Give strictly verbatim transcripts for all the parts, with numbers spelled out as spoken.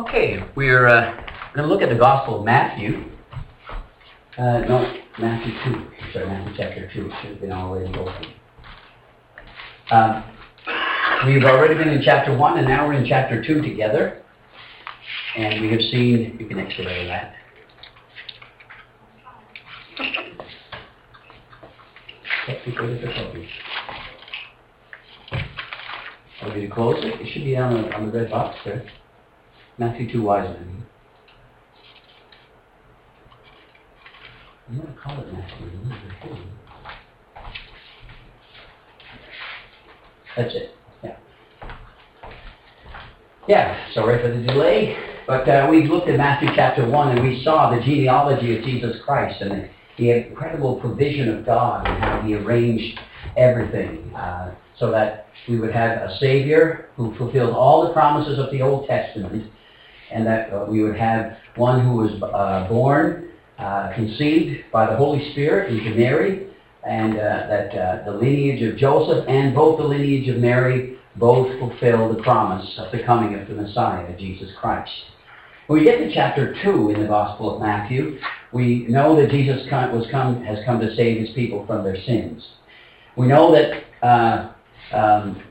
Okay, we're uh, going to look at the Gospel of Matthew. Uh, no, Matthew two. Sorry, Matthew chapter two. It should have been already open. Um, we've already been in chapter one, and now we're in chapter two together. And we have seen, you can X-ray that. Technical difficulties. Are we going to close it? It should be on the, on the red box there. Matthew two, Wiseman. I'm going to call it Matthew. That's it. Yeah. Yeah, sorry for the delay. But uh, we looked at Matthew chapter one, and we saw the genealogy of Jesus Christ and the, the incredible provision of God and how He arranged everything uh, so that we would have a Savior who fulfilled all the promises of the Old Testament, and that uh, we would have one who was uh, born, uh, conceived by the Holy Spirit into Mary, and uh, that uh, the lineage of Joseph and both the lineage of Mary both fulfill the promise of the coming of the Messiah, Jesus Christ. When we get to chapter two in the Gospel of Matthew, we know that Jesus was come, has come to save His people from their sins. We know that uh, um,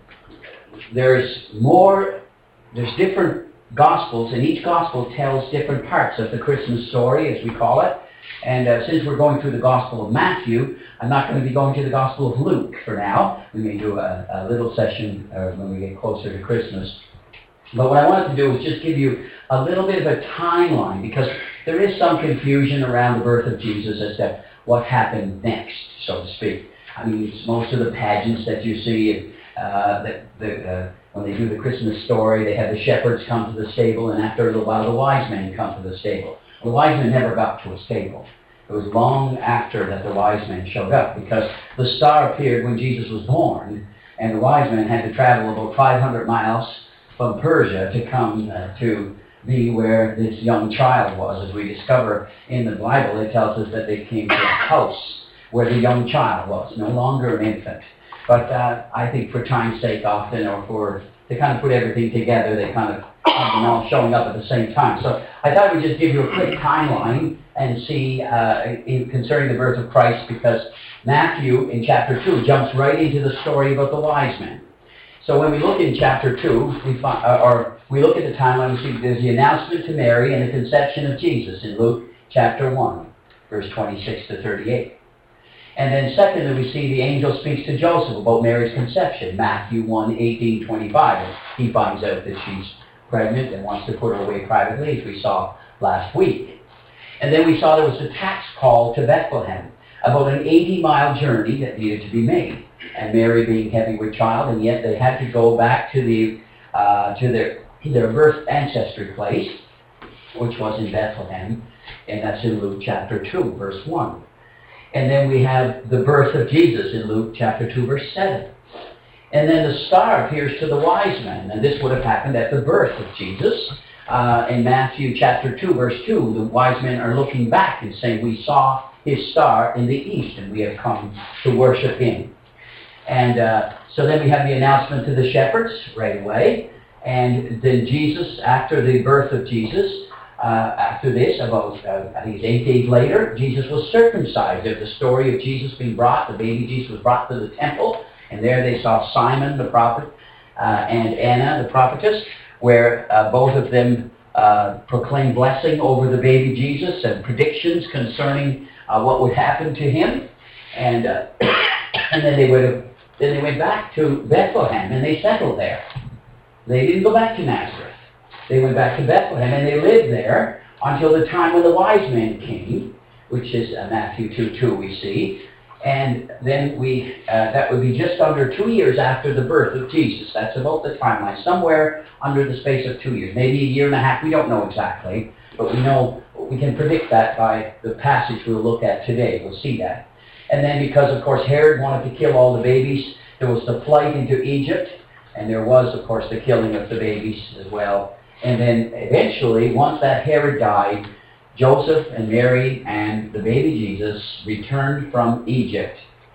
there's more, there's different Gospels, and each Gospel tells different parts of the Christmas story, as we call it. And uh, since we're going through the Gospel of Matthew, I'm not going to be going to the Gospel of Luke for now. We may do a, a little session uh, when we get closer to Christmas. But what I wanted to do was just give you a little bit of a timeline, because there is some confusion around the birth of Jesus as to what happened next, so to speak. I mean, most of the pageants that you see, uh, that the, uh, when they do the Christmas story, they have the shepherds come to the stable, and after a little while, the wise men come to the stable. The wise men never got to a stable. It was long after that the wise men showed up, because the star appeared when Jesus was born, and the wise men had to travel about five hundred miles from Persia to come uh, to be where this young child was. As we discover in the Bible, it tells us that they came to a house where the young child was, no longer an infant. But uh, I think for time's sake often, or for, to kind of put everything together, they kind of have them all showing up at the same time. So I thought we'd just give you a quick timeline and see uh, in, concerning the birth of Christ, because Matthew in chapter two jumps right into the story about the wise men. So when we look in chapter two, we find, uh, or we look at the timeline, we see there's the announcement to Mary and the conception of Jesus in Luke chapter one, verse twenty-six to thirty-eight. And then secondly, we see the angel speaks to Joseph about Mary's conception, Matthew one, eighteen, twenty-five. He finds out that she's pregnant and wants to put her away privately, as we saw last week. And then we saw there was a tax call to Bethlehem, about an eighty-mile journey that needed to be made. And Mary being heavy with child, and yet they had to go back to the uh, to their their birth ancestry place, which was in Bethlehem, and that's in Luke chapter two, verse one. And then we have the birth of Jesus in Luke chapter two, verse seven. And then the star appears to the wise men, and this would have happened at the birth of Jesus. Uh, in Matthew chapter two, verse two, the wise men are looking back and saying, we saw His star in the east, and we have come to worship Him. And uh, so then we have the announcement to the shepherds right away. And then Jesus, after the birth of Jesus, uh, after this, about uh, I think it's eight days later, Jesus was circumcised. There's the story of Jesus being brought, the baby Jesus was brought to the temple, and there they saw Simon the prophet uh, and Anna the prophetess, where uh, both of them uh, proclaimed blessing over the baby Jesus and predictions concerning uh, what would happen to him. And uh, and then they would have Then they went back to Bethlehem, and they settled there. They didn't go back to Nazareth. They went back to Bethlehem, and they lived there until the time when the wise men came, which is uh, Matthew two two we see. And then we uh, that would be just under two years after the birth of Jesus. That's about the timeline, somewhere under the space of two years, maybe a year and a half. We don't know exactly, but we know we can predict that by the passage we'll look at today. We'll see that. And then because, of course, Herod wanted to kill all the babies, there was the flight into Egypt, and there was, of course, the killing of the babies as well. And then eventually, once that Herod died, Joseph and Mary and the baby Jesus returned from Egypt,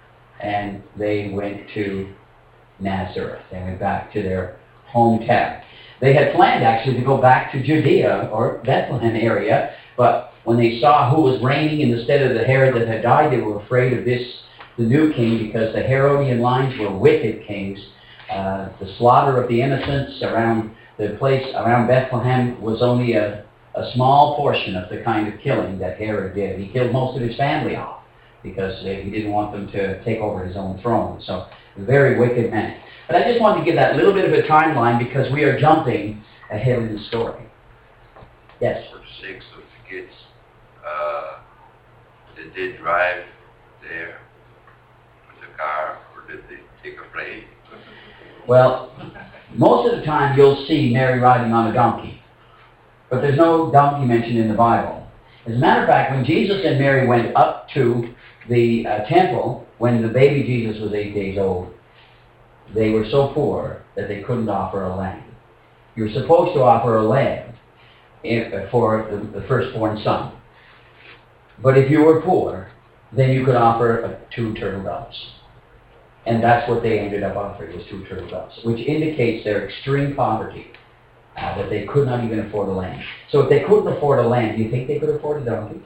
and they went to Nazareth. They went back to their hometown. They had planned actually to go back to Judea or Bethlehem area, but when they saw who was reigning instead of the Herod that had died, they were afraid of this, the new king, because the Herodian lines were wicked kings. Uh, the slaughter of the innocents around the place, around Bethlehem, was only a, a small portion of the kind of killing that Herod did. He killed most of his family off because they, he didn't want them to take over his own throne. So, very wicked man. But I just wanted to give that little bit of a timeline because we are jumping ahead in the story. Yes? For six of the kids, uh, did they drive there with a car or did they take a plane? Well, most of the time you'll see Mary riding on a donkey. But there's no donkey mentioned in the Bible. As a matter of fact, when Jesus and Mary went up to the uh, temple, when the baby Jesus was eight days old, they were so poor that they couldn't offer a lamb. You were supposed to offer a lamb if, for the, the firstborn son. But if you were poor, then you could offer uh, two turtle doves. And that's what they ended up offering, was two turtle doves, which indicates their extreme poverty, uh, that they could not even afford a lamb. So if they couldn't afford a lamb, do you think they could afford a donkey?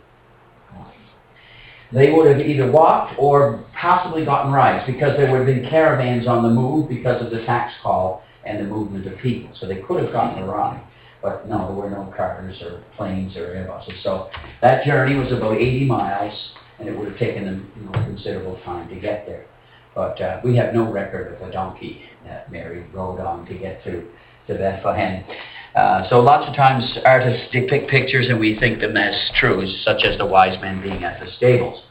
They would have either walked or possibly gotten rides, because there would have been caravans on the move because of the tax call and the movement of people. So they could have gotten a ride. But no, there were no cars or planes or airbuses. So that journey was about eighty miles, and it would have taken them, you know, considerable time to get there. But uh, we have no record of a donkey that Mary rode on to get to, to Bethlehem. Uh, so lots of times artists depict pictures and we think them as truths, such as the wise men being at the stables.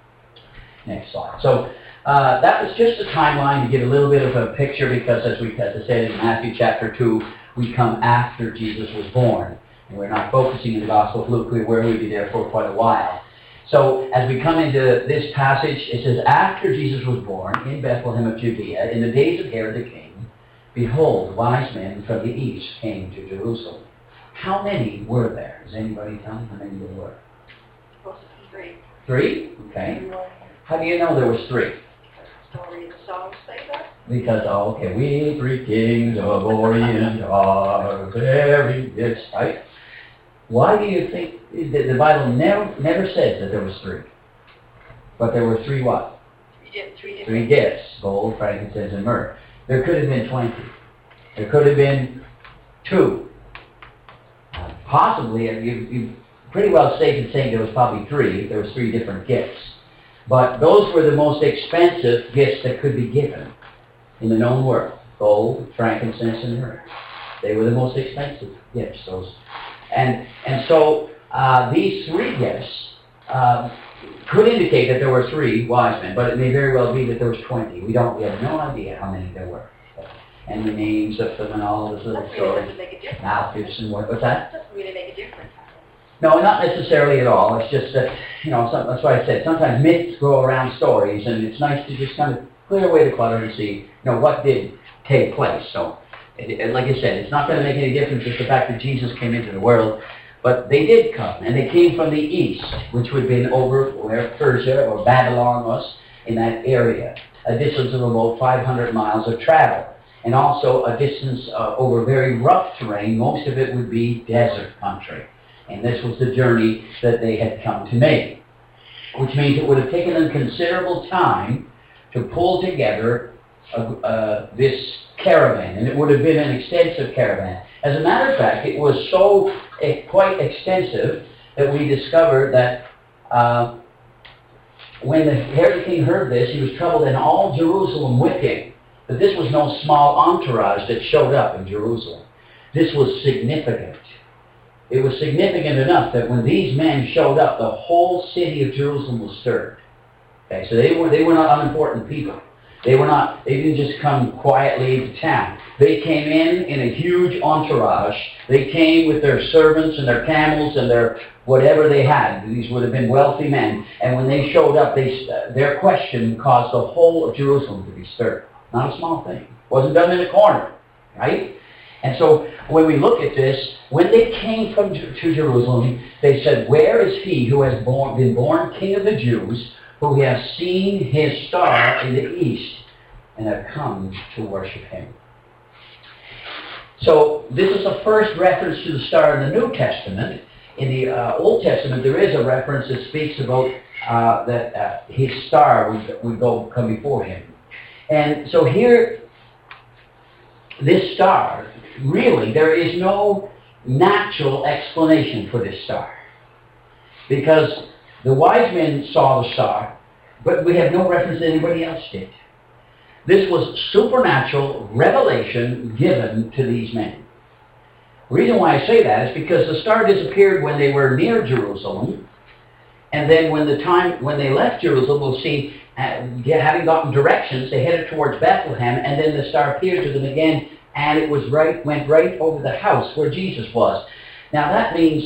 Next slide. So uh, that was just a timeline to give a little bit of a picture, because as we as I said in Matthew chapter two, we come after Jesus was born. And we're not focusing in the Gospel of Luke, where we'll be there for quite a while. So as we come into this passage, it says, after Jesus was born in Bethlehem of Judea, in the days of Herod the king, behold, wise men from the east came to Jerusalem. How many were there? Does anybody tell me how many there were? Three. Three? Okay. How do you know there was three? Story of the songs say that. Because, oh, okay, we three kings of Orient are very rich, right? Why do you think that the Bible never never says that there was three? But there were three what? Three, three, three gifts, gold, frankincense, and myrrh. There could have been twenty. There could have been two. Uh, possibly, you, you pretty well safe in saying there was probably three. There was three different gifts. But those were the most expensive gifts that could be given in the known world. Gold, frankincense, and myrrh. They were the most expensive gifts. Those, and and so uh, these three gifts uh, could indicate that there were three wise men, but it may very well be that there was twenty. We don't. We have no idea how many there were, and the names of them and all of this little stories. Malchus and what? What's that? Doesn't really make a difference. No, not necessarily at all. It's just that, you know, some, that's why I said sometimes myths go around stories, and it's nice to just kind of clear away the clutter and see, you know, what did take place. So, it, it, like I said, it's not going to make any difference with the fact that Jesus came into the world, but they did come, and they came from the east, which would have been over where Persia or Babylon was, in that area, a distance of about five hundred miles of travel, and also a distance uh, over very rough terrain. Most of it would be desert country. And this was the journey that they had come to make, which means it would have taken them considerable time to pull together uh, uh, this caravan, and it would have been an extensive caravan. As a matter of fact, it was so uh, quite extensive that we discovered that uh, when the Herod the king heard this, he was troubled, and all Jerusalem with him. But this was no small entourage that showed up in Jerusalem. This was significant. It was significant enough that when these men showed up, the whole city of Jerusalem was stirred. Okay, so they were they were not unimportant people. They were not. They didn't just come quietly into town. They came in in a huge entourage. They came with their servants and their camels and their whatever they had. These would have been wealthy men. And when they showed up, they uh, their question caused the whole of Jerusalem to be stirred. Not a small thing. It wasn't done in a corner, right? And so when we look at this, when they came from to Jerusalem, they said, "Where is he who has born, been born King of the Jews, who we have seen his star in the east, and have come to worship him?" So this is the first reference to the star in the New Testament. In the uh, Old Testament, there is a reference that speaks about uh, that uh, his star would, would go come before him. And so here, this star, really, there is no natural explanation for this star. Because the wise men saw the star, but we have no reference that anybody else did. This was supernatural revelation given to these men. The reason why I say that is because the star disappeared when they were near Jerusalem, and then when the time when they left Jerusalem, we'll see, uh, having gotten directions, they headed towards Bethlehem, and then the star appeared to them again, and it was right went right over the house where Jesus was. Now that means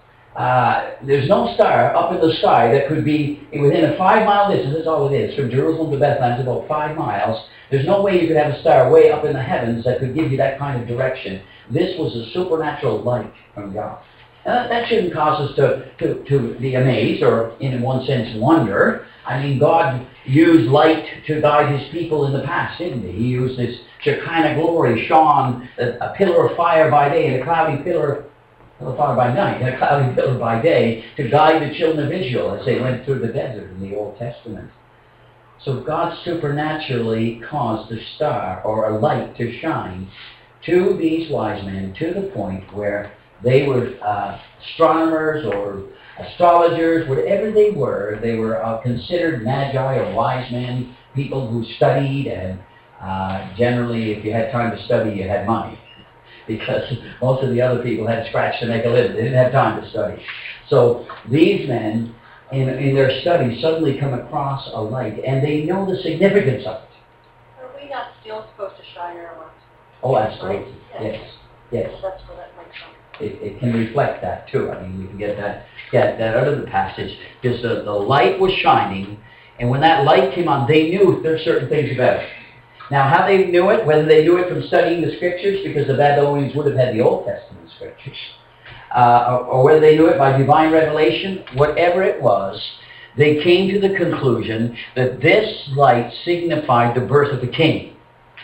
uh, there's no star up in the sky that could be within a five-mile distance. That's all it is from Jerusalem to Bethlehem. It's about five miles. There's no way you could have a star way up in the heavens that could give you that kind of direction. This was a supernatural light from God. Uh, that shouldn't cause us to, to, to be amazed or, in one sense, wonder. I mean, God used light to guide his people in the past, didn't he? He used this Shekinah glory, shone, a, a pillar of fire by day and a cloudy pillar, pillar of fire by night, and a cloudy pillar by day to guide the children of Israel as they went through the desert in the Old Testament. So God supernaturally caused a star or a light to shine to these wise men to the point where they were uh, astronomers or astrologers, whatever they were, they were uh, considered magi or wise men, people who studied, and uh, generally if you had time to study, you had money. Because most of the other people had scratch to make a living. They didn't have time to study. So these men, in, in their studies, suddenly come across a light, and they know the significance of it. Are we not still supposed to shine our light? Oh, absolutely. Right? Yes. Yes. So that's where that makes sense. It, it can reflect that too. I mean, we can get that get that out of the passage. Because the, the light was shining, and when that light came on, they knew there are certain things about it. Now, how they knew it, whether they knew it from studying the Scriptures, because the Babylonians would have had the Old Testament Scriptures, uh, or, or whether they knew it by divine revelation, whatever it was, they came to the conclusion that this light signified the birth of the king.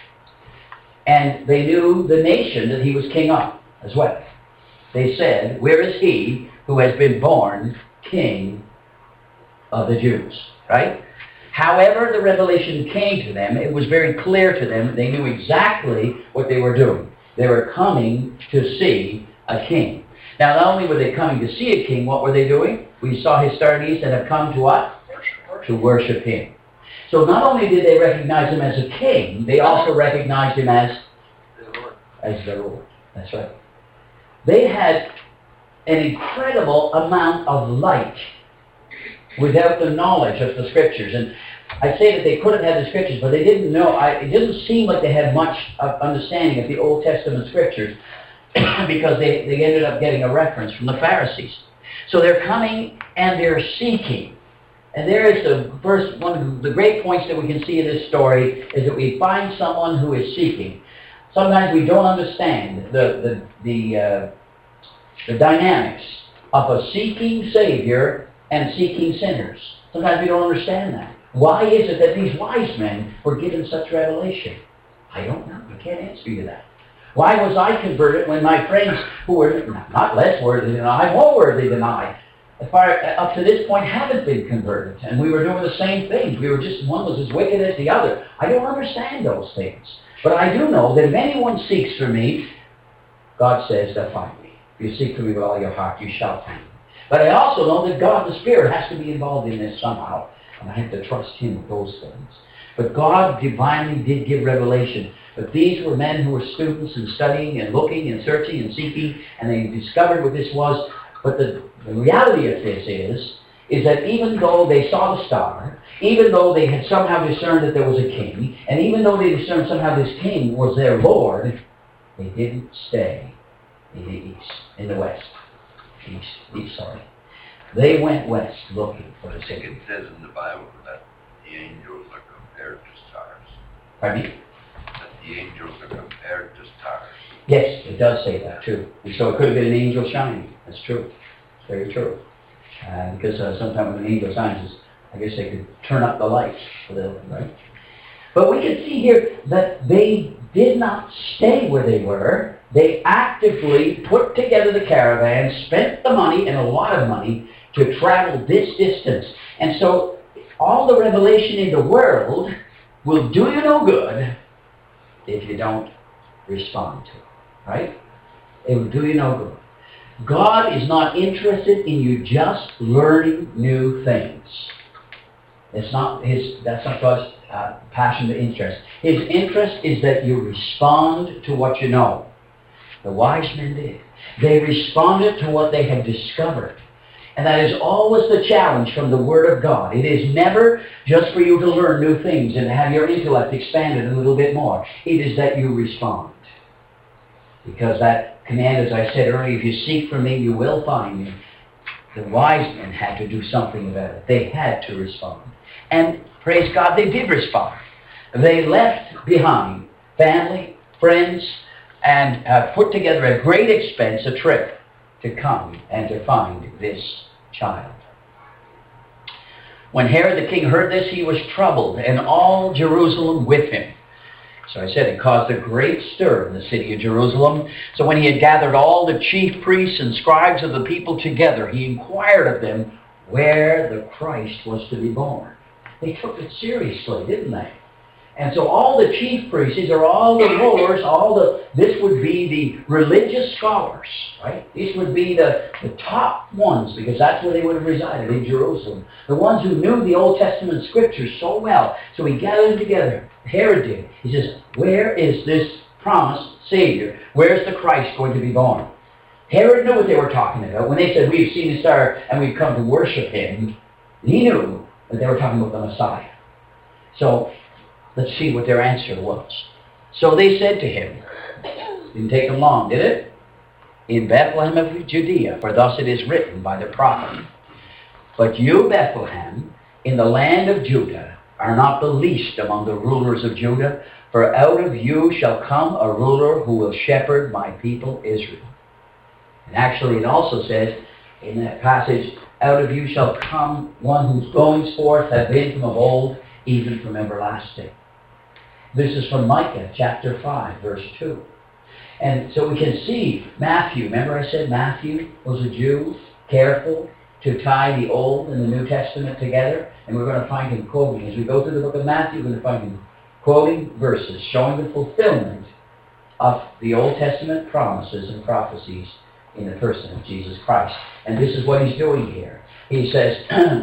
And they knew the nation that he was king of as well. They said, "Where is he who has been born king of the Jews?" Right? However the revelation came to them, it was very clear to them. They knew exactly what they were doing. They were coming to see a king. Now, not only were they coming to see a king, what were they doing? We saw Historians that have come to what? Worship. To worship him. So not only did they recognize him as a king, they also recognized him as The Lord. as the Lord. That's right. They had an incredible amount of light without the knowledge of the Scriptures. And I say that they could have had the Scriptures, but they didn't know. I, it didn't seem like they had much of understanding of the Old Testament Scriptures because they, they ended up getting a reference from the Pharisees. So they're coming and they're seeking. And there is the first one of the great points that we can see in this story is that we find someone who is seeking. Sometimes we don't understand the the the, uh, the dynamics of a seeking Savior and seeking sinners. Sometimes we don't understand that. Why is it that these wise men were given such revelation? I don't know. I can't answer you that. Why was I converted when my friends who were not less worthy than I, more worthy than I, far, up to this point haven't been converted? And we were doing the same things. We were just, one was as wicked as the other. I don't understand those things. But I do know that if anyone seeks for me, God says they'll find me. If you seek for me with all your heart, you shall find me. But I also know that God, the Spirit, has to be involved in this somehow. And I have to trust Him with those things. But God divinely did give revelation. But these were men who were students and studying and looking and searching and seeking, and they discovered what this was. But the, the reality of this is, is that even though they saw the star, even though they had somehow discerned that there was a king, and even though they discerned somehow this king was their Lord, they didn't stay in the east, in the west. East, east, sorry. They went west looking for the I think Savior. it says in the Bible that the angels are compared to stars. Pardon me? That the angels are compared to stars. Yes, it does say that too. And so it could have been an angel shining. That's true. It's very true. Uh, because uh, sometimes when an angel shines, I guess they could turn up the lights a little, right? But we can see here that they did not stay where they were. They actively put together the caravan, spent the money, and a lot of money, to travel this distance. And so all the revelation in the world will do you no good if you don't respond to it. Right? It will do you no good. God is not interested in you just learning new things. It's not his. That's not God's uh, passion to interest. His interest is that you respond to what you know. The wise men did. They responded to what they had discovered. And that is always the challenge from the Word of God. It is never just for you to learn new things and have your intellect expanded a little bit more. It is that you respond. Because that command, as I said earlier, if you seek for me, you will find me. The wise men had to do something about it. They had to respond. And praise God, they did respond. They left behind family, friends, and uh, put together at great expense a trip to come and to find this child. When Herod the king heard this, he was troubled, and all Jerusalem with him. So I said it caused a great stir in the city of Jerusalem. So when he had gathered all the chief priests and scribes of the people together, he inquired of them where the Christ was to be born. They took it seriously, didn't they? And so all the chief priests, these are all the rulers, all the, this would be the religious scholars, right? These would be the, the top ones, because that's where they would have resided, in Jerusalem. The ones who knew the Old Testament scriptures so well. So he gathered them together. Herod did. He says, where is this promised Savior? Where's the Christ going to be born? Herod knew what they were talking about. When they said, we've seen the star and we've come to worship him, he knew that they were talking about the Messiah. So let's see what their answer was. So they said to him, didn't take them long, did it? In Bethlehem of Judea, for thus it is written by the prophet, but you, Bethlehem, in the land of Judah, are not the least among the rulers of Judah, for out of you shall come a ruler who will shepherd my people Israel. And actually it also says in that passage, out of you shall come one whose goings forth have been from of old, even from everlasting. This is from Micah chapter five, verse two. And so we can see Matthew. Remember I said Matthew was a Jew, careful to tie the Old and the New Testament together. And we're going to find him quoting. As we go through the book of Matthew, we're going to find him quoting verses showing the fulfillment of the Old Testament promises and prophecies in the person of Jesus Christ. And this is what he's doing here. He says,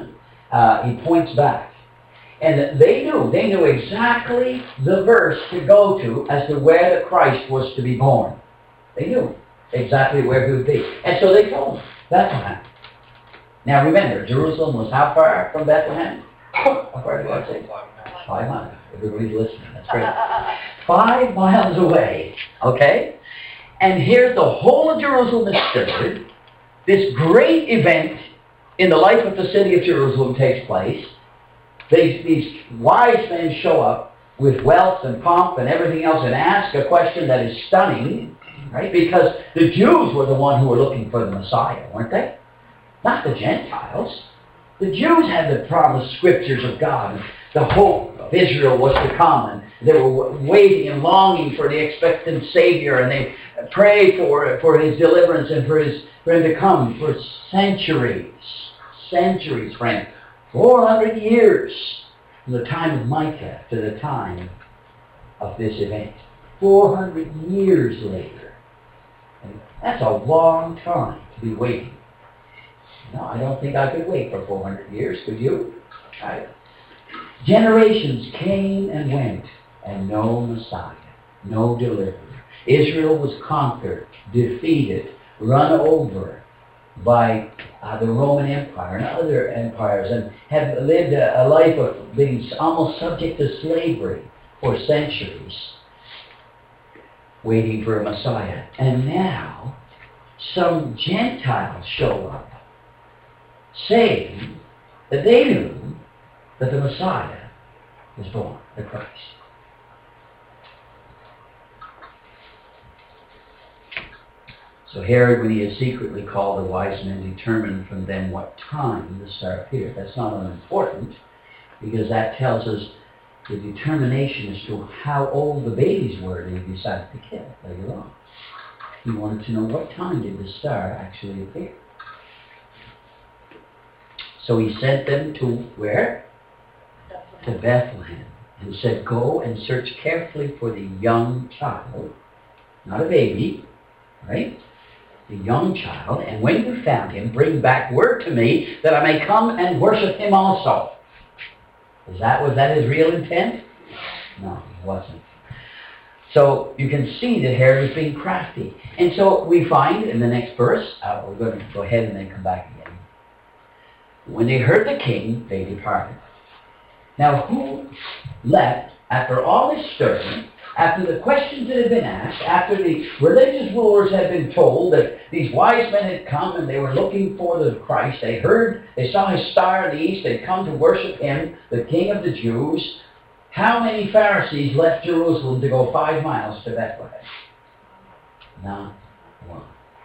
uh, he points back. And they knew, they knew exactly the verse to go to as to where the Christ was to be born. They knew exactly where he would be. And so they told him, Bethlehem. Now remember, Jerusalem was how far from Bethlehem? How far did I say? Five miles. Everybody's listening. That's great. Five miles away. Okay? And here the whole of Jerusalem is stirred. This great event in the life of the city of Jerusalem takes place. These, these wise men show up with wealth and pomp and everything else and ask a question that is stunning, right? Because the Jews were the one who were looking for the Messiah, weren't they? Not the Gentiles. The Jews had the promised scriptures of God. The hope of Israel was to come, and they were waiting and longing for the expectant Savior, and they prayed for, for his deliverance and for, his, for him to come for centuries. Centuries, friend. four hundred years from the time of Micah to the time of this event. four hundred years later. And that's a long time to be waiting. No, I don't think I could wait for four hundred years, could you? I, generations came and went, and no Messiah, no deliverer. Israel was conquered, defeated, run over by uh, the Roman Empire and other empires, and had lived a, a life of being almost subject to slavery for centuries, waiting for a Messiah. And now, some Gentiles show up, saying that they knew that the Messiah was born, the Christ. So Herod, when he had secretly called the wise men, determined from them what time the star appeared. That's not unimportant, because that tells us the determination as to how old the babies were they decided to kill later on. He wanted to know what time did the star actually appear. So he sent them to where? To Bethlehem. And said, go and search carefully for the young child, not a baby, right? The young child, and when you found him, bring back word to me that I may come and worship him also. Is that, was that his real intent? No, it wasn't. So you can see that Herod was being crafty. And so we find in the next verse, uh, we're going to go ahead and then come back again. When they heard the king, they departed. Now who left after all this stirring, after the questions that had been asked, after the religious rulers had been told that these wise men had come and they were looking for the Christ, they heard, they saw his star in the east, they'd come to worship him, the King of the Jews. How many Pharisees left Jerusalem to go five miles to Bethlehem? Not one.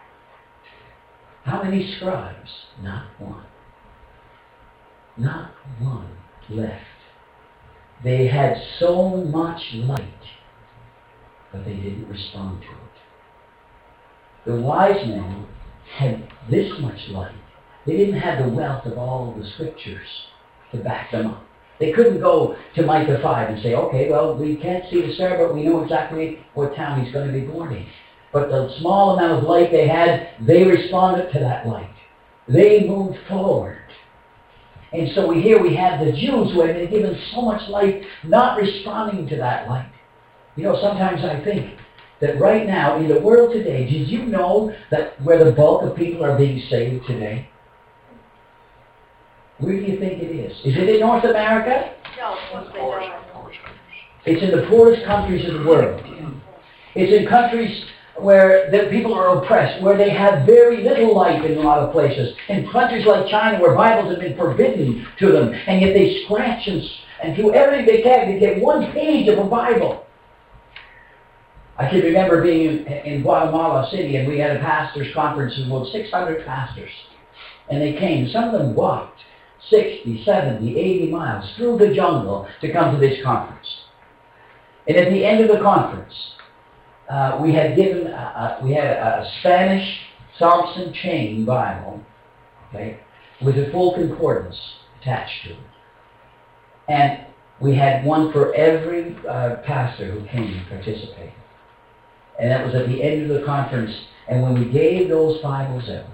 How many scribes? Not one. Not one left. They had so much light, but they didn't respond to it. The wise men had this much light. They didn't have the wealth of all the scriptures to back them up. They couldn't go to Micah five and say, okay, well, we can't see the star, but we know exactly what town he's going to be born in. But the small amount of light they had, they responded to that light. They moved forward. And so we here we have the Jews who have been given so much light, not responding to that light. You know, sometimes I think that right now in the world today, did you know that where the bulk of people are being saved today? Where do you think it is? Is it in North America? No, of course they don't. It's in the poorest countries of the world. It's in countries where the people are oppressed, where they have very little light in a lot of places. In countries like China, where Bibles have been forbidden to them, and yet they scratch and, and do everything they can to get one page of a Bible. I can remember being in, in Guatemala City, and we had a pastors' conference of about six hundred pastors. And they came. Some of them walked sixty, seventy, eighty miles through the jungle to come to this conference. And at the end of the conference, Uh, we had given, uh, uh, we had a, a Spanish Thompson Chain Bible, okay, with a full concordance attached to it. And we had one for every uh, pastor who came and participated. And that was at the end of the conference. And when we gave those Bibles out,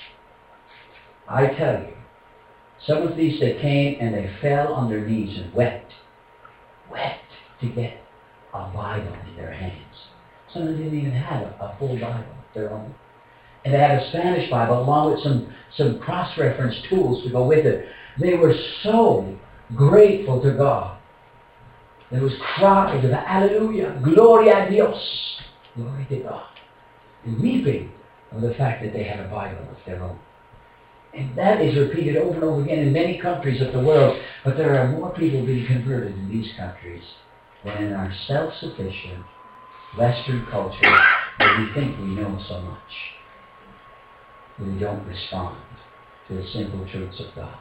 I tell you, some of these, they came and they fell on their knees and wept, wept to get a Bible in their hands. Some of them didn't even have a, a full Bible of their own. And they had a Spanish Bible along with some, some cross-reference tools to go with it. They were so grateful to God. There was cries of Hallelujah, Gloria a Dios, glory to God. And weeping over the fact that they had a Bible of their own. And that is repeated over and over again in many countries of the world. But there are more people being converted in these countries than in our self-sufficient Western culture where we think we know so much. We don't respond to the simple truths of God.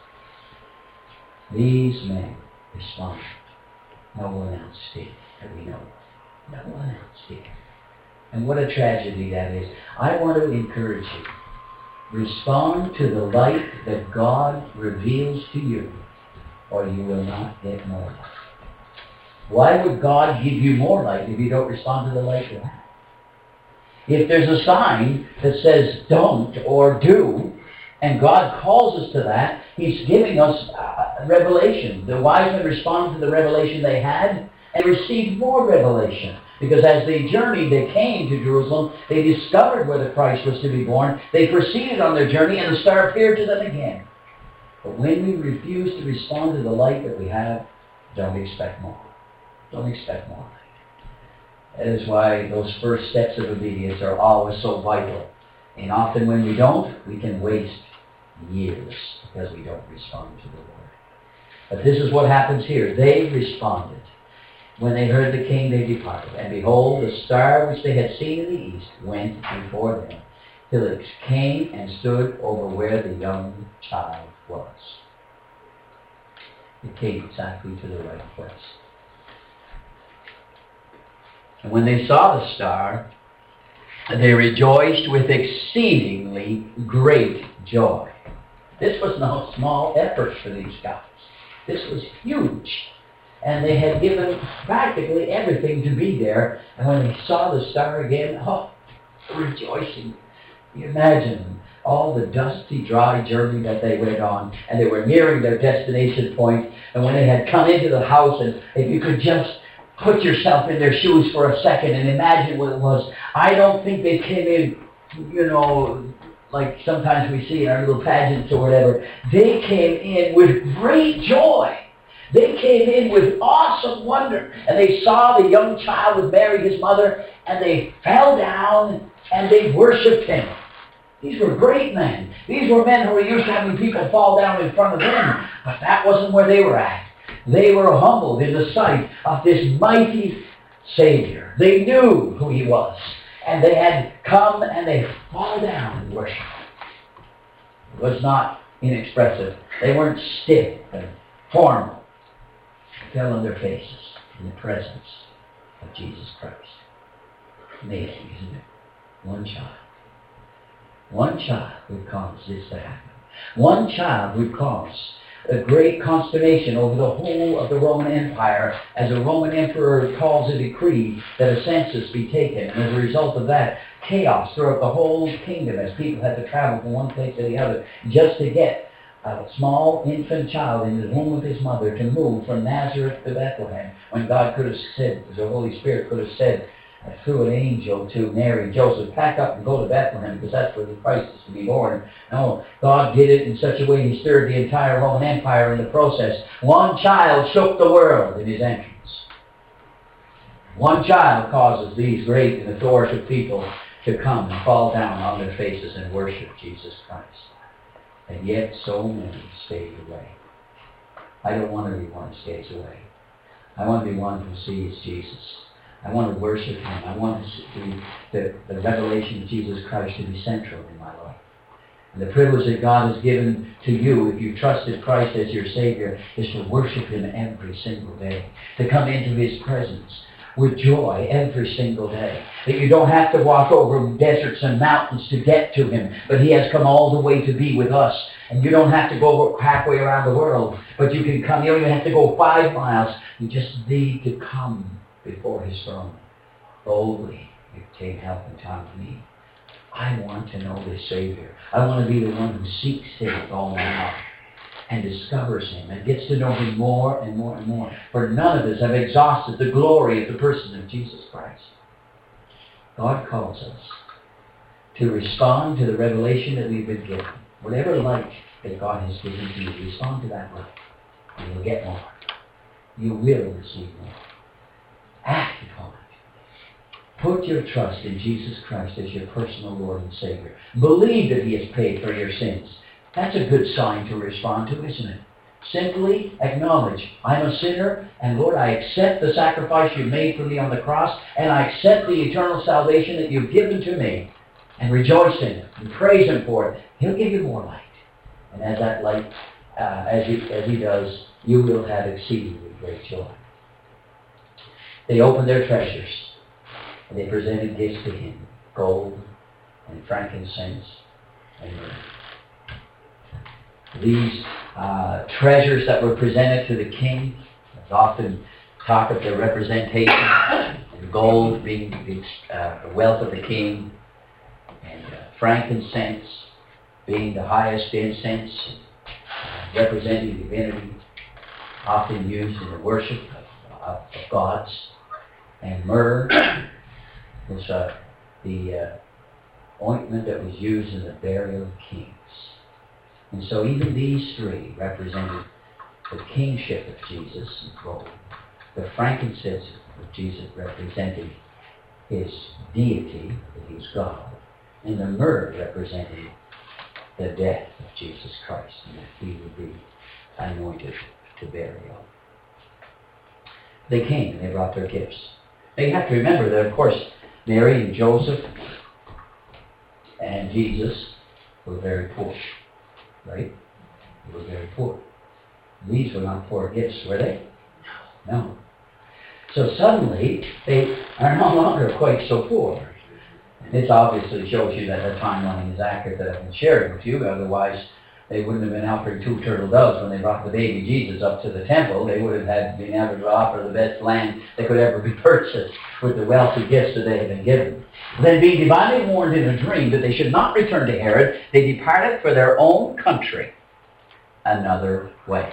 These men responded. No one else did that we know of. No one else did. And what a tragedy that is. I want to encourage you. Respond to the light that God reveals to you, or you will not get more light. Why would God give you more light if you don't respond to the light you have? If there's a sign that says don't or do, and God calls us to that, He's giving us uh, revelation. The wise men responded to the revelation they had and received more revelation. Because as they journeyed, they came to Jerusalem, they discovered where the Christ was to be born, they proceeded on their journey, and the star appeared to them again. But when we refuse to respond to the light that we have, don't expect more. Don't expect more. That is why those first steps of obedience are always so vital. And often when we don't, we can waste years because we don't respond to the Lord. But this is what happens here. They responded. When they heard the king, they departed. And behold, the star which they had seen in the east went before them, till it came and stood over where the young child was. It came exactly to the right place. And when they saw the star, they rejoiced with exceedingly great joy. This was no small effort for these guys. This was huge. And they had given practically everything to be there. And when they saw the star again, oh, rejoicing. You imagine all the dusty, dry journey that they went on, and they were nearing their destination point, and when they had come into the house, and if you could just put yourself in their shoes for a second and imagine what it was. I don't think they came in, you know, like sometimes we see in our little pageants or whatever. They came in with great joy. They came in with awesome wonder, and they saw the young child with Mary, his mother, and they fell down and they worshipped him. These were great men. These were men who were used to having people fall down in front of them, but that wasn't where they were at. They were humbled in the sight of this mighty Savior. They knew who he was, and they had come and they fall down and worship. It was not inexpressive. They weren't stiff and formal. They fell on their faces in the presence of Jesus Christ. Amazing, isn't it? One child. One child would cause this to happen. One child would cause a great consternation over the whole of the Roman Empire as a Roman emperor calls a decree that a census be taken. And as a result of that, chaos throughout the whole kingdom as people had to travel from one place to the other just to get a small infant child in the womb of his mother to move from Nazareth to Bethlehem, when God could have said, the Holy Spirit could have said uh, through an angel to Mary and Joseph, pack up and go to Bethlehem because that's where the Christ is to be born. No, God did it in such a way he stirred the entire Roman Empire in the process. One child shook the world in his entrance. One child causes these great and authoritative people to come and fall down on their faces and worship Jesus Christ. And yet so many stayed away. I don't want to be one who stays away. I want to be one who sees Jesus. I want to worship him. I want to the, the revelation of Jesus Christ to be central in my life. And the privilege that God has given to you, if you trusted Christ as your Savior, is to worship him every single day. To come into his presence with joy every single day. That you don't have to walk over deserts and mountains to get to him, but he has come all the way to be with us. And you don't have to go halfway around the world, but you can come. You don't even have to go five miles. You just need to come before his throne boldly. You obtain help in time of need. I want to know this Savior. I want to be the one who seeks him with all my heart and discovers him and gets to know him more and more and more. For none of us have exhausted the glory of the person of Jesus Christ. God calls us to respond to the revelation that we've been given. Whatever light that God has given to you, respond to that light, and you'll get more. You will receive more. Act upon it. Put your trust in Jesus Christ as your personal Lord and Savior. Believe that he has paid for your sins. That's a good sign to respond to, isn't it? Simply acknowledge, I'm a sinner, and Lord, I accept the sacrifice you made for me on the cross, and I accept the eternal salvation that you've given to me, and rejoice in it, and praise him for it. He'll give you more light. And as that light, uh, as, he, as he does, you will have exceedingly great joy. They opened their treasures, and they presented gifts to him, gold and frankincense and myrrh. These uh, treasures that were presented to the king, often talk of the representation, and gold being the uh, wealth of the king, and uh, frankincense being the highest incense, uh, representing divinity, often used in the worship of, of, of gods. And myrrh was uh, the uh, ointment that was used in the burial of kings. And so even these three represented the kingship of Jesus in gold. The frankincense of Jesus represented his deity, that he was God. And the myrrh represented the death of Jesus Christ, and that he would be anointed to burial. They came and they brought their gifts. Now you have to remember that, of course, Mary and Joseph and Jesus were very poor. Right? They were very poor. These were not poor gifts, were they? No. So suddenly, they are no longer quite so poor. This obviously shows you that the timeline is accurate that I've been sharing with you. Otherwise, they wouldn't have been offering two turtle doves when they brought the baby Jesus up to the temple. They would have had been able to offer the best land that could ever be purchased with the wealthy gifts that they had been given. Then, being divinely warned in a dream that they should not return to Herod, they departed for their own country another way.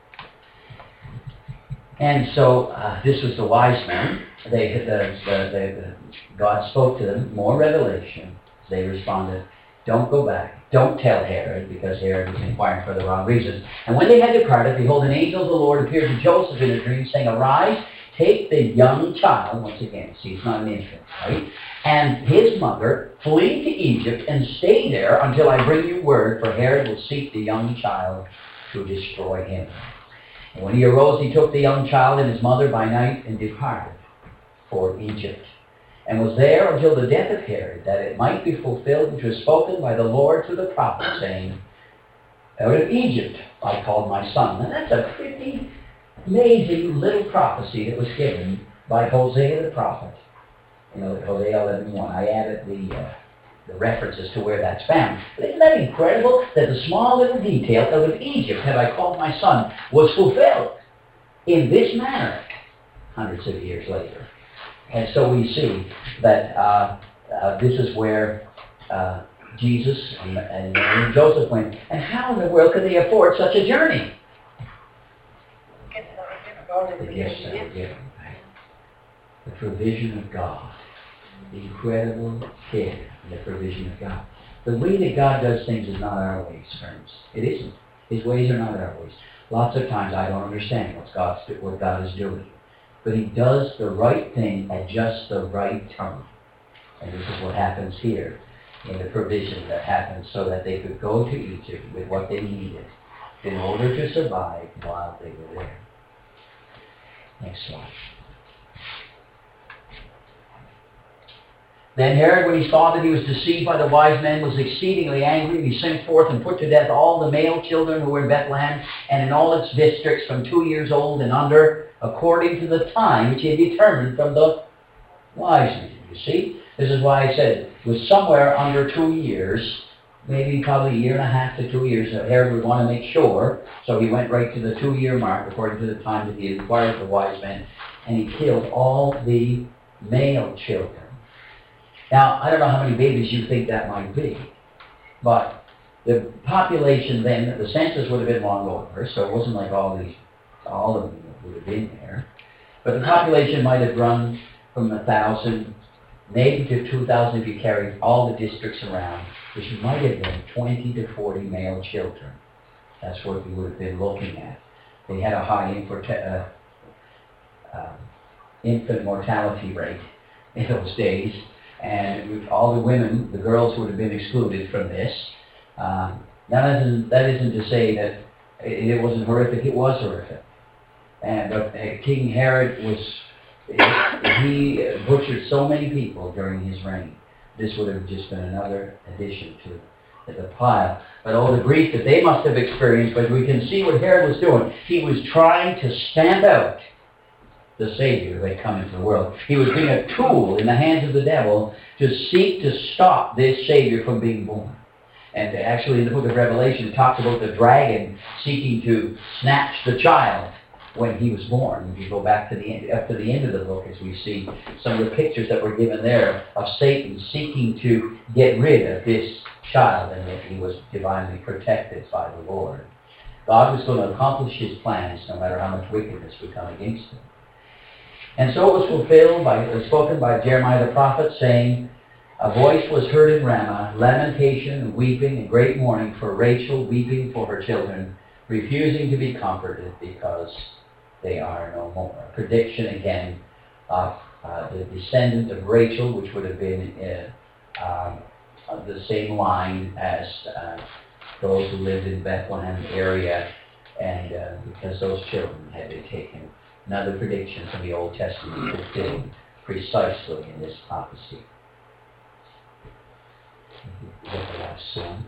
And so, uh, this was the wise men. They, the, the, the, God spoke to them, more revelation. They responded, don't go back. Don't tell Herod, because Herod was inquiring for the wrong reasons. And when they had departed, behold, an angel of the Lord appeared to Joseph in a dream, saying, arise, take the young child, once again, see, it's not an infant, right? And his mother, flee to Egypt and stay there until I bring you word, for Herod will seek the young child to destroy him. And when he arose, he took the young child and his mother by night and departed for Egypt, and was there until the death of Herod, that it might be fulfilled which was spoken by the Lord through the prophet, saying, out of Egypt I called my son. And that's a pretty amazing little prophecy that was given by Hosea the prophet. You know, Hosea eleven one. I added the uh, the references to where that's found. But isn't that incredible that the small little detail, out of Egypt have I called my son, was fulfilled in this manner hundreds of years later. And so we see that uh, uh, this is where uh, Jesus and, and, and Joseph went. And how in the world could they afford such a journey? The gifts that were given. The provision of God. The incredible care and the provision of God. The way that God does things is not our ways, friends. It isn't. His ways are not our ways. Lots of times I don't understand what God's, what God is doing. But he does the right thing at just the right time. And this is what happens here in the provision that happens so that they could go to Egypt with what they needed in order to survive while they were there. Next slide. Then Herod, when he saw that he was deceived by the wise men, was exceedingly angry. He sent forth and put to death all the male children who were in Bethlehem and in all its districts from two years old and under, according to the time which he had determined from the wise men. You see? This is why I said it was somewhere under two years, maybe probably a year and a half to two years. So Herod would want to make sure, so he went right to the two-year mark, according to the time that he had inquired the wise men, and he killed all the male children. Now, I don't know how many babies you think that might be, but the population then, the census would have been long over, so it wasn't like all these, all of them would have been there. But the population might have run from a thousand, maybe to two thousand if you carried all the districts around, which might have been twenty to forty male children. That's what we would have been looking at. They had a high infant, uh, uh, infant mortality rate in those days. And all the women, the girls would have been excluded from this. Um, now that isn't, that isn't to say that it, it wasn't horrific. It was horrific. And uh, King Herod was, he butchered so many people during his reign. This would have just been another addition to the pile. But all the grief that they must have experienced, but we can see what Herod was doing. He was trying to stamp out the Savior who had come into the world. He was being a tool in the hands of the devil to seek to stop this Savior from being born. And actually in the book of Revelation it talks about the dragon seeking to snatch the child when he was born. If you go back to the end, up to the end of the book, as we see some of the pictures that were given there of Satan seeking to get rid of this child, and that he was divinely protected by the Lord. God was going to accomplish his plans no matter how much wickedness would come against him. And so it was fulfilled, by, it was spoken by Jeremiah the prophet, saying, a voice was heard in Ramah, lamentation and weeping and great mourning for Rachel, weeping for her children, refusing to be comforted because they are no more. A prediction again of uh, the descendant of Rachel, which would have been uh, um, of the same line as uh, those who lived in Bethlehem area, and uh, because those children had been taken. Another prediction from the Old Testament fulfilled precisely in this prophecy. Look at the last one.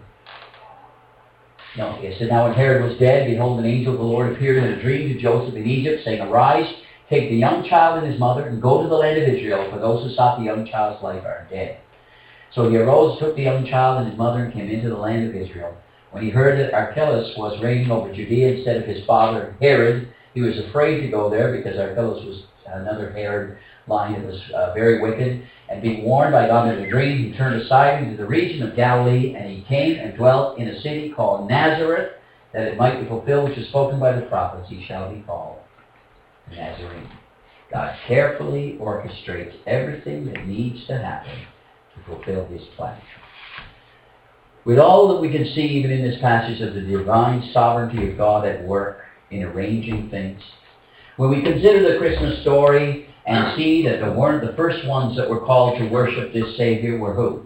No, it said, now when Herod was dead, behold, an angel of the Lord appeared in a dream to Joseph in Egypt, saying, arise, take the young child and his mother and go to the land of Israel, for those who sought the young child's life are dead. So he arose, took the young child and his mother, and came into the land of Israel. When he heard that Archelaus was reigning over Judea instead of his father Herod, he was afraid to go there, because Archelaus was another Herod line that was uh, very wicked. And being warned by God in a dream, he turned aside into the region of Galilee, and he came and dwelt in a city called Nazareth, that it might be fulfilled which is spoken by the prophets, he shall be called a Nazarene. God carefully orchestrates everything that needs to happen to fulfill his plan. With all that we can see even in this passage of the divine sovereignty of God at work in arranging things, when we consider the Christmas story and see that the, weren't the first ones that were called to worship this Savior were who?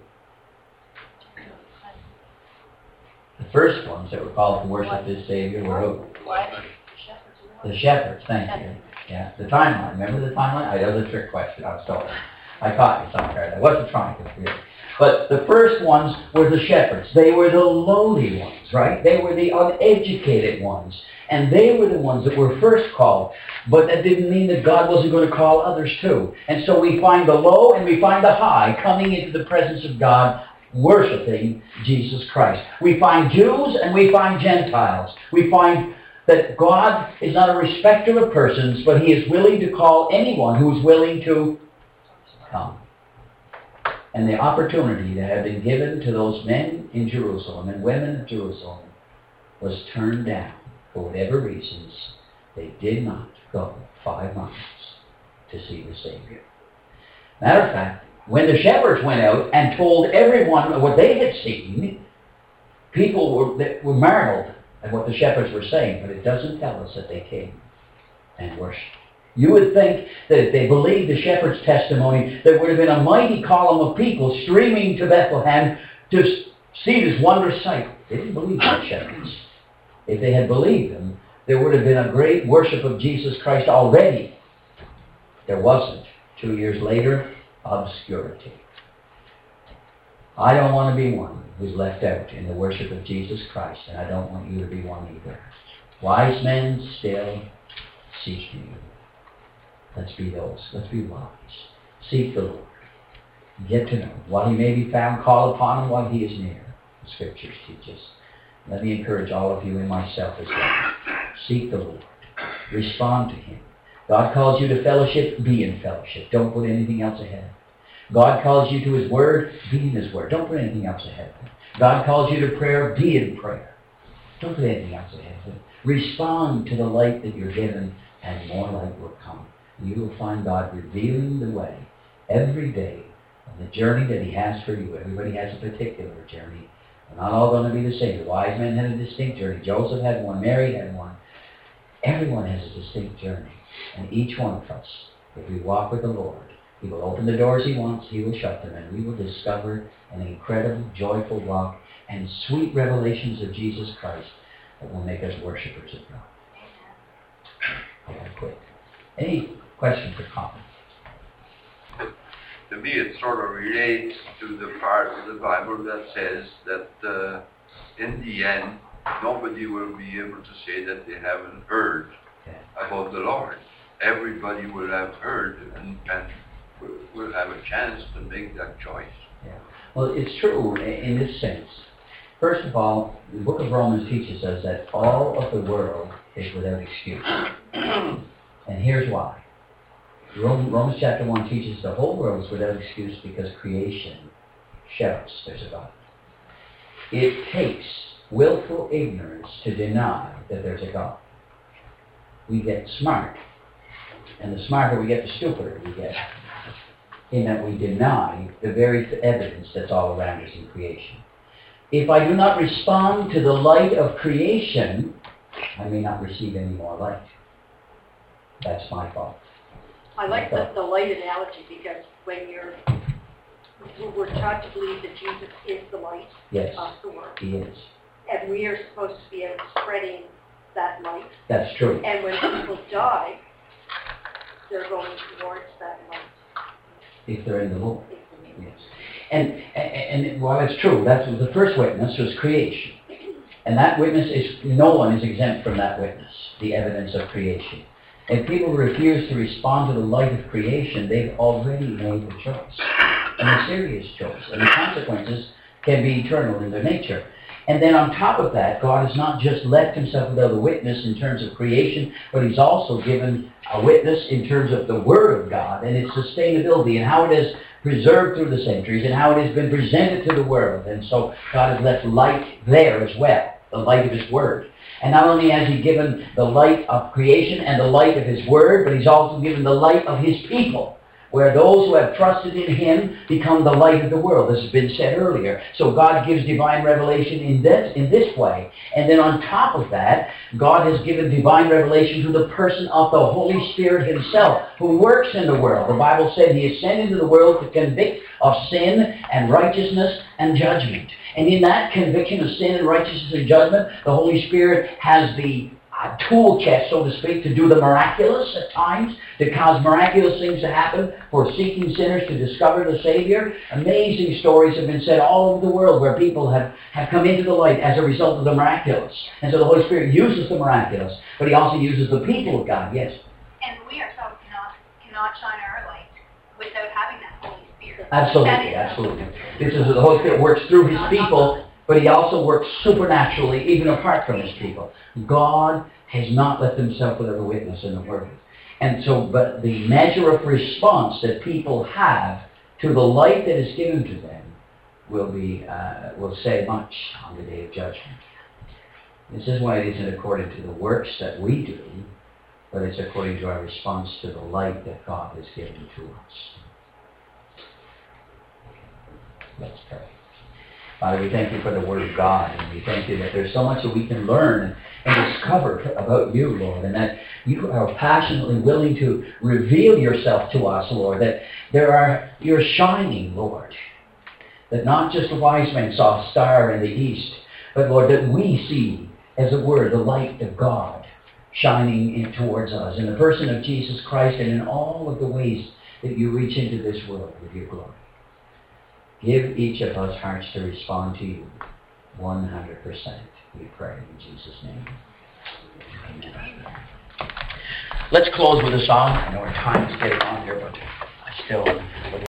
The first ones that were called to worship this Savior were who? The shepherds, thank you. Yeah, the timeline. Remember the timeline? I know the trick question. I was told. I caught you somewhere. I wasn't trying to forget. But the first ones were the shepherds. They were the lowly ones, right? They were the uneducated ones. And they were the ones that were first called. But that didn't mean that God wasn't going to call others too. And so we find the low and we find the high coming into the presence of God, worshiping Jesus Christ. We find Jews and we find Gentiles. We find that God is not a respecter of persons, but he is willing to call anyone who is willing to come. And the opportunity that had been given to those men in Jerusalem and women of Jerusalem was turned down for whatever reasons. They did not go five miles to see the Savior. Matter of fact, when the shepherds went out and told everyone what they had seen, people were, they were marveled at what the shepherds were saying, but it doesn't tell us that they came and worshipped. You would think that if they believed the shepherd's testimony, there would have been a mighty column of people streaming to Bethlehem to see this wondrous sight. They didn't believe the shepherds. If they had believed them, there would have been a great worship of Jesus Christ already. There wasn't. Two years later, obscurity. I don't want to be one who's left out in the worship of Jesus Christ, and I don't want you to be one either. Wise men still seek you. Let's be those. Let's be wise. Seek the Lord. Get to know what he may be found. Call upon him while he is near. The Scriptures teach us. Let me encourage all of you and myself as well. Seek the Lord. Respond to him. God calls you to fellowship. Be in fellowship. Don't put anything else ahead. God calls you to his word. Be in his word. Don't put anything else ahead of it. God calls you to prayer. Be in prayer. Don't put anything else ahead of it. Respond to the light that you're given, and more light will come. You will find God revealing the way every day on the journey that he has for you. Everybody has a particular journey. We're not all going to be the same. The wise men had a distinct journey. Joseph had one. Mary had one. Everyone has a distinct journey. And each one of us, if we walk with the Lord, he will open the doors he wants, he will shut them, and we will discover an incredible, joyful walk and sweet revelations of Jesus Christ that will make us worshipers of God. I gotta quit. Any questions or comments? To me, it sort of relates to the part of the Bible that says that uh, in the end, nobody will be able to say that they haven't heard Yeah. about the Lord. Everybody will have heard and, and will, will have a chance to make that choice. Yeah. Well, it's true in this sense. First of all, the book of Romans teaches us that all of the world is without excuse. And here's why. Romans chapter one teaches the whole world is without excuse because creation shouts there's a God. It takes willful ignorance to deny that there's a God. We get smart. And the smarter we get, the stupider we get. In that we deny the very evidence that's all around us in creation. If I do not respond to the light of creation, I may not receive any more light. That's my fault. I like the, the light analogy because when you're, we're taught to believe that Jesus is the light Yes, of the world. he is. And we are supposed to be out spreading that light. That's true. And when people die, they're going towards that light. If they're in the Lord. If the Yes. And, and, and while it's true, that's the first witness was creation. And that witness is, no one is exempt from that witness, the evidence of creation. If people refuse to respond to the light of creation, they've already made a choice, and a serious choice, and the consequences can be eternal in their nature. And then on top of that, God has not just left himself without a witness in terms of creation, but he's also given a witness in terms of the Word of God and its sustainability and how it is preserved through the centuries and how it has been presented to the world. And so God has left light there as well, the light of his Word. And not only has he given the light of creation and the light of his Word, but he's also given the light of his people, where those who have trusted in him become the light of the world, as has been said earlier. So God gives divine revelation in this, in this way. And then on top of that, God has given divine revelation to the person of the Holy Spirit himself, who works in the world. The Bible said he is sent into the world to convict of sin and righteousness and judgment. And in that conviction of sin and righteousness and judgment, the Holy Spirit has the a tool chest, so to speak, to do the miraculous at times, to cause miraculous things to happen for seeking sinners to discover the Savior. Amazing stories have been said all over the world where people have, have come into the light as a result of the miraculous. And so the Holy Spirit uses the miraculous, but he also uses the people of God, yes. And we ourselves cannot, cannot shine our light without having that Holy Spirit. Absolutely, absolutely. This is the Holy Spirit works through his people, but he also works supernaturally, even apart from his people. God has not left himself without a witness in the world. And so, but the measure of response that people have to the light that is given to them will be, uh, will say much on the day of judgment. This is why it isn't according to the works that we do, but it's according to our response to the light that God has given to us. Let's pray. Father, we thank you for the Word of God, and we thank you that there's so much that we can learn and discover about you, Lord, and that you are passionately willing to reveal yourself to us, Lord, that there are, you're shining, Lord, that not just the wise men saw a star in the east, but, Lord, that we see, as it were, the light of God shining in towards us in the person of Jesus Christ and in all of the ways that you reach into this world with your glory. Give each of us hearts to respond to you one hundred percent. We pray in Jesus' name. Amen. Let's close with a song. I know our time is getting on here, but I still...